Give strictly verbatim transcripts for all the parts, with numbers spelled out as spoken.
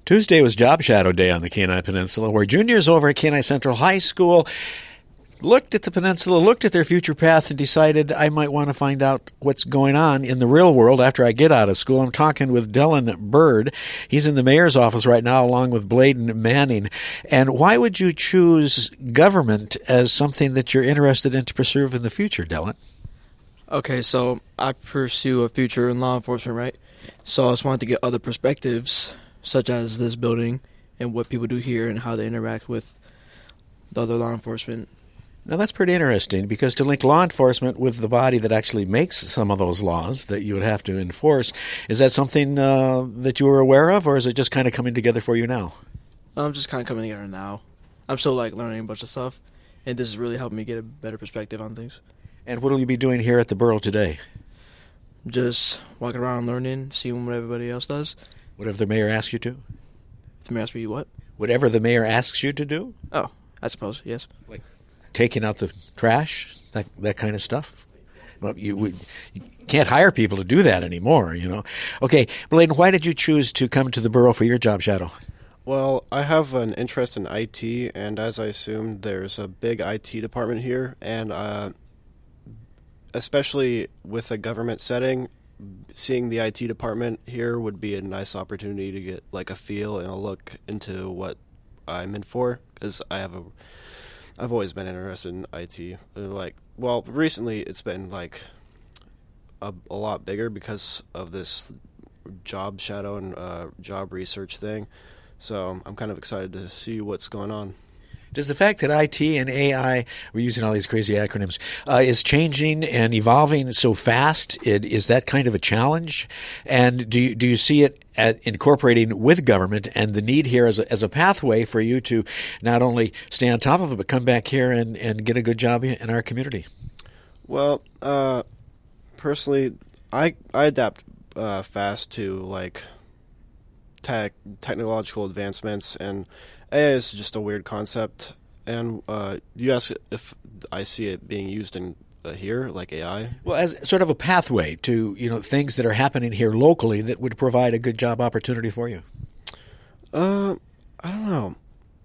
Tuesday was Job Shadow Day on the Kenai Peninsula, where juniors over at Kenai Central High School looked at the peninsula, looked at their future path, and decided I might want to find out what's going on in the real world after I get out of school. I'm talking with Dylan Bird. He's in the mayor's office right now, along with Bladen Manning. And why would you choose government as something that you're interested in to pursue in the future, Dylan? Okay, so I pursue a future in law enforcement, right? So I just wanted to get other perspectives, such as this building and what people do here and how they interact with the other law enforcement. Now, that's pretty interesting, because to link law enforcement with the body that actually makes some of those laws that you would have to enforce, is that something uh, that you were aware of, or is it just kind of coming together for you now? I'm just kind of coming together now. I'm still like learning a bunch of stuff, and this is really helping me get a better perspective on things. And what will you be doing here at the Borough today? Just walking around learning, seeing what everybody else does. Whatever the mayor asks you to? If the mayor asks me what? Whatever the mayor asks you to do? Oh, I suppose, yes. Like taking out the trash, that that kind of stuff? Well, you, we, you can't hire people to do that anymore, you know. Okay, Bladen, why did you choose to come to the Borough for your job shadow? Well, I have an interest in I T, and as I assumed, there's a big I T department here, and uh, especially with a government setting, seeing the I T department here would be a nice opportunity to get like a feel and a look into what I'm in for, because I have a, I've always been interested in I T. Like, well, recently it's been like a, a lot bigger because of this job shadow and uh, job research thing. So I'm kind of excited to see what's going on. Does the fact that I T and A I, we're using all these crazy acronyms, uh, is changing and evolving so fast, it, is that kind of a challenge? And do you, do you see it at incorporating with government and the need here as a, as a pathway for you to not only stay on top of it, but come back here and, and get a good job in our community? Well, uh, personally, I, I adapt uh, fast to like tech, technological advancements, and A I is just a weird concept. And uh, you ask if I see it being used in uh, here, like A I? Well, as sort of a pathway to, you know, things that are happening here locally that would provide a good job opportunity for you. Uh, I don't know.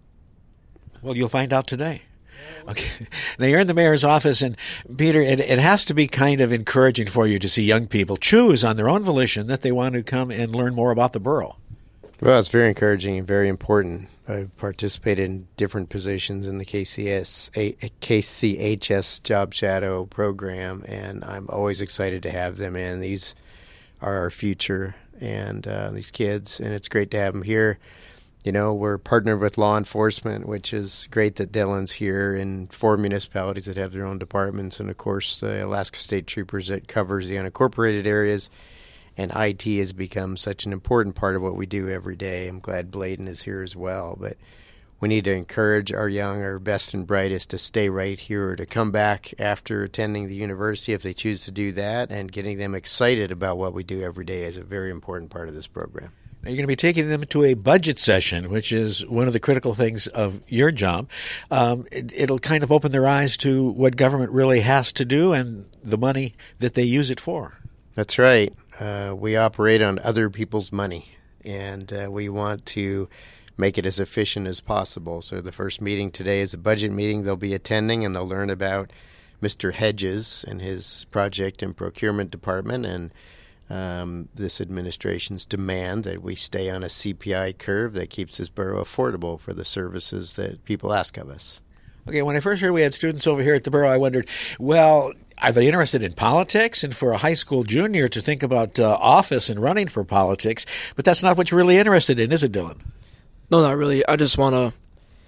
Well, you'll find out today. Okay. Now, you're in the mayor's office, and Peter, it, it has to be kind of encouraging for you to see young people choose on their own volition that they want to come and learn more about the borough. Well, it's very encouraging and very important. I've participated in different positions in the K C S, K C H S Job Shadow program, and I'm always excited to have them in. These are our future, and uh, these kids, and it's great to have them here. You know, we're partnered with law enforcement, which is great that Dylan's here, and four municipalities that have their own departments, and, of course, the Alaska State Troopers that covers the unincorporated areas. And I T has become such an important part of what we do every day. I'm glad Bladen is here as well. But we need to encourage our young, our best and brightest to stay right here or to come back after attending the university if they choose to do that. And getting them excited about what we do every day is a very important part of this program. Now, you're going to be taking them to a budget session, which is one of the critical things of your job. Um, it, it'll kind of open their eyes to what government really has to do and the money that they use it for. That's right. Uh, we operate on other people's money, and uh, we want to make it as efficient as possible. So the first meeting today is a budget meeting they'll be attending, and they'll learn about Mister Hedges and his project and procurement department and um, this administration's demand that we stay on a C P I curve that keeps this borough affordable for the services that people ask of us. Okay, when I first heard we had students over here at the borough, I wondered, well, are they interested in politics? And for a high school junior to think about uh, office and running for politics, but that's not what you're really interested in, is it, Dylan? No, not really. I just want to,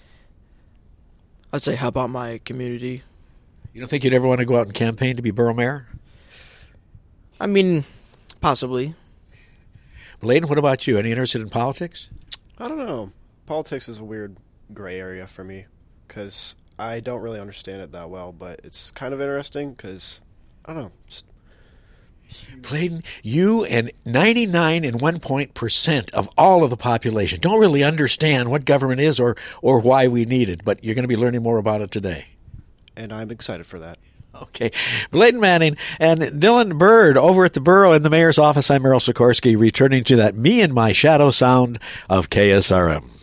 I'd say, help out my community. You don't think you'd ever want to go out and campaign to be borough mayor? I mean, possibly. Bladen, what about you? Any interested in politics? I don't know. Politics is a weird gray area for me because I don't really understand it that well, but it's kind of interesting because, I don't know. Just... Bladen, you and ninety-nine and one point percent of all of the population don't really understand what government is or, or why we need it, but you're going to be learning more about it today. And I'm excited for that. Okay. Bladen Manning and Dylan Bird over at the Borough in the Mayor's office. I'm Merrill Sikorsky, returning to that Me and My Shadow sound of K S R M.